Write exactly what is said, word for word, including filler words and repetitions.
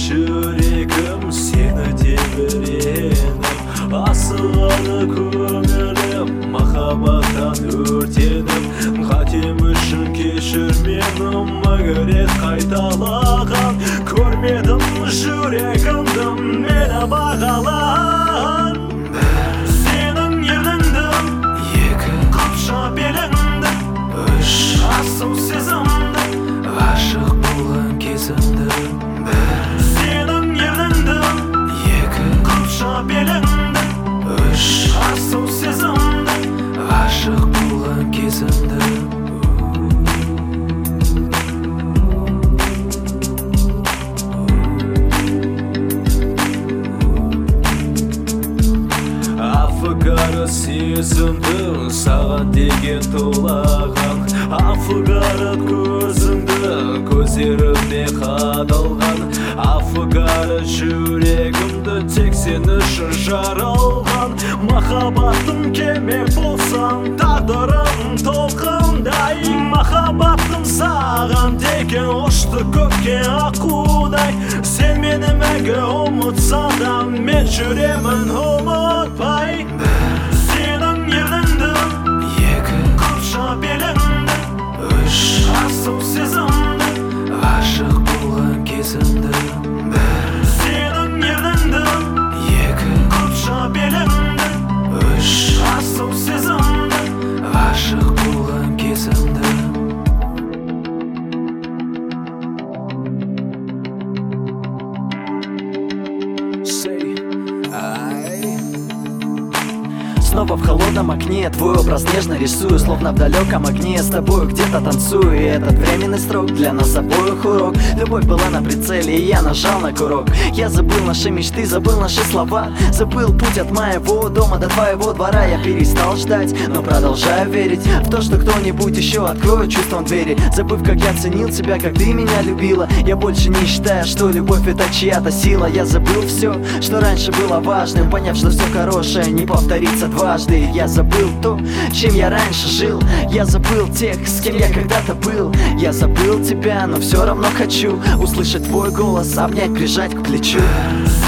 жүрегім сені тебіреніп, асығады көңілім махаббаттан өртеніп. Қатем үшін кешір мені, мәңгілік қайталаған. Көрмедім жүрегімді мені бағалаған. Сенің ерніңді екі, қапша беліңді үш, асыл сезімді, ғашық болған кезімді бір. Сенің ерніңді екі, қапша беліңді үш, асыл сезімді, ғашық болған кезімді. Афығары сезімді саған деген толаған. Афығары көзіңді көздерімде қадалған. Афығары жүрегімді тек сен үшін жаралған. Махаббатым кеме болсам, тағдырым толқындай. Махаббатым саған деген ұшты көкке аққудай. Сен мені мәңгі ұмытсаң да, мен жүремін ұмытпай. Сенің ерніңді екі, қапша беліңді үш, асыл сезімді, ғашық болған кезімді бір. Сенің ерніңді екі, қапша беліңді үш, асыл сезімді, ғашық болған кезімді. Снова в холодном окне твой образ нежно рисую, словно в далеком огне с тобою где-то танцую. И этот временный срок для нас обоих урок. Любовь была на прицеле, и я нажал на курок. Я забыл наши мечты, забыл наши слова, забыл путь от моего дома до твоего двора. Я перестал ждать, но продолжаю верить в то, что кто-нибудь еще откроет чувством двери. Забыв, как я ценил тебя, как ты меня любила, я больше не считаю, что любовь это чья-то сила. Я забыл все, что раньше было важным, поняв, что все хорошее не повторится дважды. Я забыл то, чем я раньше жил. Я забыл тех, с кем я когда-то был. Я забыл тебя, но все равно хочу услышать твой голос, обнять, прижать к плечу.